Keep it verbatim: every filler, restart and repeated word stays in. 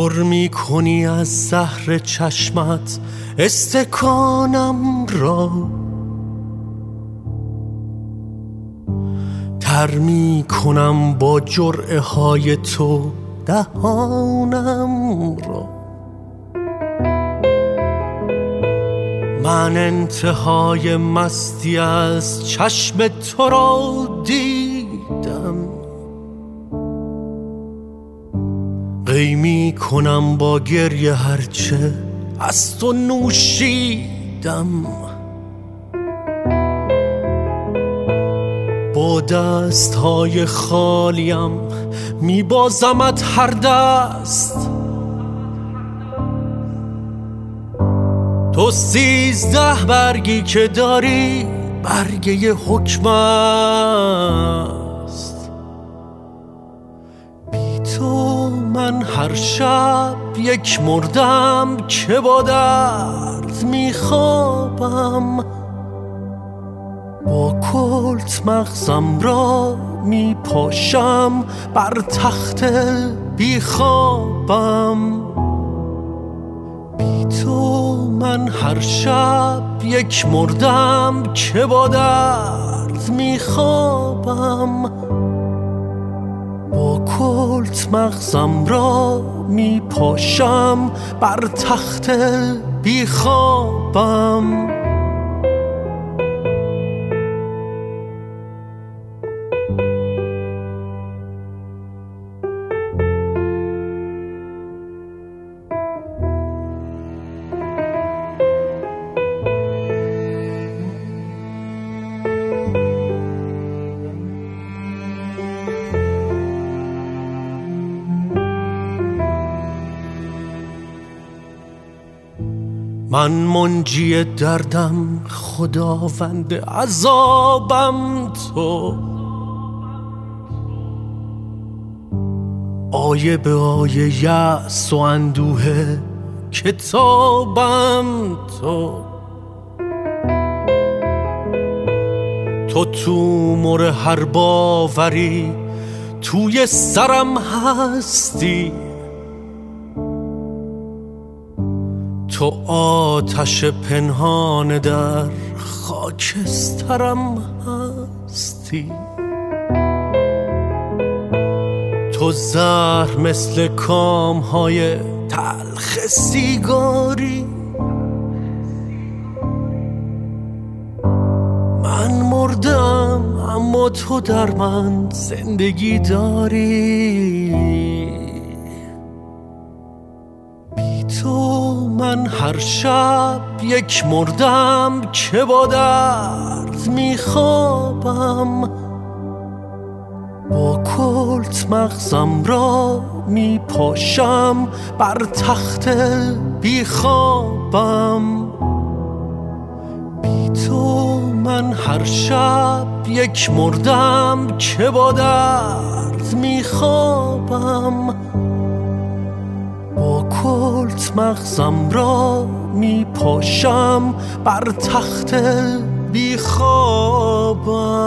پر می کنی از زهر چشمت استکانم را، تر می کنم با جرعه های تو دهانم را. من انتهای مستی از چشم تو را دیدم، قی می کنم با گریه هرچه از تو نوشیدم. با دست های خالیم می بازمت هر دست، تو سیزده برگی که داری برگه حکم است. بی تو من هر شب یک مردم که با درد می خوابم، با کلت مغزم را می پاشم بر تخت بی خوابم. بی تو من هر شب یک مردم که با درد می خوابم، با کلت مغزم را می پاشم بر تخت بی خوابم. من منجی دردم، خداوند عذابم تو، آیه به آیه یأس و اندوه کتابم تو. تو تومر هر باوری توی سرم هستی، تو آتش پنهان در خاکسترم هستی. تو زهر مثل کامهای تلخ سیگاری، من مردم اما تو در من زندگی داری. بی تو من هر شب یک مردم که با درد می خوابم، با کلت مغزم را می پاشم بر تخت بی خوابم. بی تو من هر شب یک مردم که با درد می خوابم، با کلت مغزم را می پاشم بر تخت بی خوابم.